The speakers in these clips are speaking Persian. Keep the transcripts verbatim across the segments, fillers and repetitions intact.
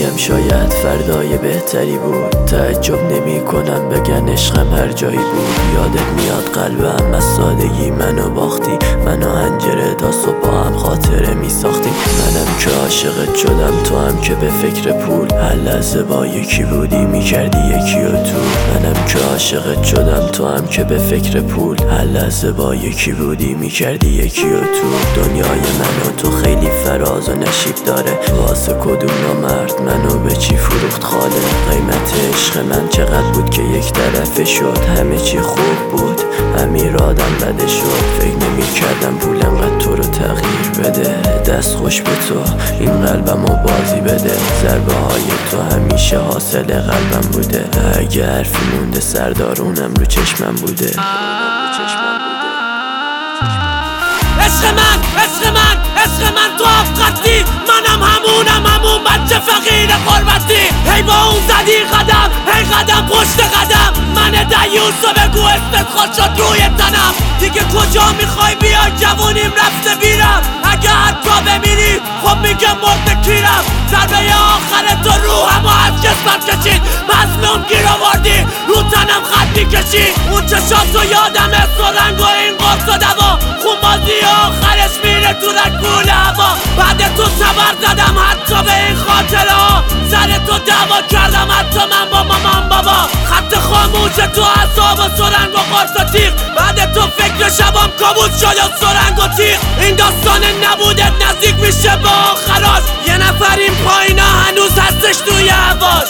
میگم شاید فردای بهتری بود. تعجب نمی کنم بگن عشقم هر جایی بود. یادت میاد قلبم از سادگی منو باختی. منو هنجره تا صبح با هم خاطره می ساختیم. منم که عاشقت شدم تو هم که به فکر پول. هر لحظه با یکی بودی میکردی یکی و تو. منم که عاشقت شدم تو هم که به فکر پول. هر لحظه با یکی بودی میکردی یکی و تو. دنیای من و تو خیلی فراز و نشیب داره. واسه کدوم نامرد منو به چی فروخت خاله. قیمت عشق من چقدر بود که یک طرفه شد. همه چی خوب بود امیر آدم بده شد. فکر نمی کردم پول انقدر تو رو تغییر بده. دست خوش به تو این قلبم رو بازی بده. ضربه های تو همیشه حاصل قلبم بوده. اگه حرفی مونده سردارونم رو چشمم بوده. عشق من عشق من عشق من تو افقدی. منم همونم همون بچه فقیر قربتی. هی با اون زدی قدم هی قدم پشت قدم. من دیوس و بگو استدخال شد روی تنم. دیگه کجا میخوای بیای جوونیم رفته بیرم. اگه حتی بمیری خب میگم مرده کیرم. ضربه آخر تو روحمو از جسمم کشید. مظلوم گیر آوردی رو تنم خط میکشی. اون چشاتو یادمه سرنگ و این قرص و دوا. خون بازی آخرش میره تو رگول هوا. بعد تو صبر زدم حتی به این خاطره ها. سر تو دعوا کردم حتی من با مامان بابا. خط خاموش تو عصاب و سرنگ و قرص و تیغ. بعد تو فکر شبام کابوس شد و سرنگ و تیغ. این داستان نبودت نزدیک میشه با آخراش. یه نفر این پایینا هنوز هستش توی هواش.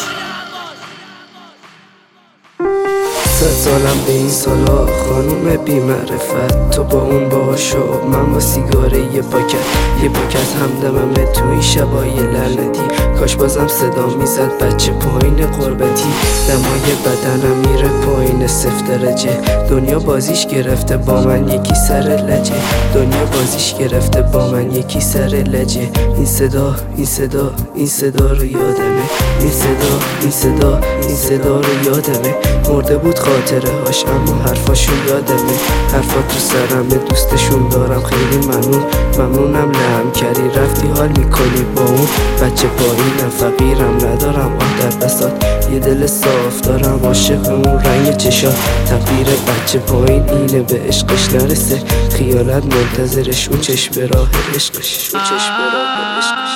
صد سالم به این سالا خانوم بی معرفت. تو با اون باشو من با سیگاره یه پاکت. یه پاکت همدممه تو این شبای لعنتی. کاش بازم صدا میزد بچه پایین قربتی. دمای بدنم میره پایین صفر درجه. دنیا بازیش گرفته با من یکی سر لجه. دنیا بازیش گرفته با من یکی سر لجه. این صدا این صدا این صدا رو یادمه. این صدا این صدا این صدا رو یادمه. مرده بود خاطره هاش اما حرفاشون یادمه. حرفا تو سرمه دوستشون دارم خیلی ممنون. ممنونم لهم کردی رفتی حال میکنی با اون بچه پایینم. فقیرم ندارم آه در بساط. یه دل صاف دارم عاشق اون رنگ چشات. تقدیر بچه پایین اینه به عشقش نرسه. خیالت منتظرش اون چشم راه عشقش. اون چشم راه عشقش.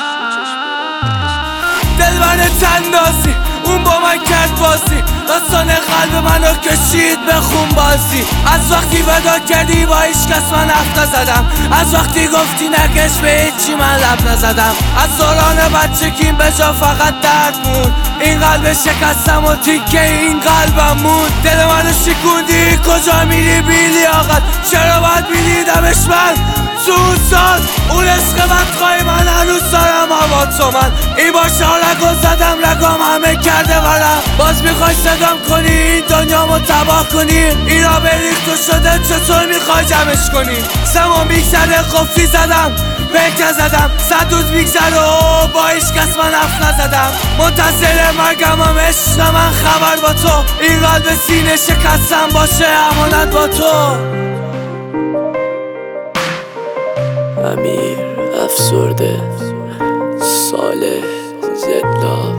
دل من تندازی اون با من کرد بازی. داستان قلب منو کشید به خون بازی. از وقتی ودا کردی با هیچ کس من حرف نزدم. از وقتی گفتی نگش به هیچی من لب نزدم. از دوران بچگیم به جا فقط درد موند. این قلب شکستم و تیکه این قلبم موند. دل منو شکوندی کجا میری بی لیاقت. چرا باید میدیدمش من تو اون سال. اون عشق بدخواهی من هنوز دارم هوا تو من. این باشا رگو زدم رگام همه کرده ورم. باز میخوای صدام کنی این دنیامو تباه کنی. اینا بریخت تو شده چطور میخوای جمعش کنی. زمان میگذره قفلی زدم بهکه زدم. صد روز میگذره و با هیچ کس من حرف نزدم. منتظر مرگم هم عشق من خبر با تو. این قلب سینه شکستم باشه امانت با تو. امیر افسرده صالح زدلاو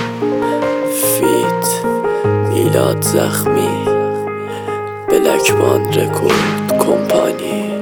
فیت میلاد زخمی بلکبان رکورد کمپانی.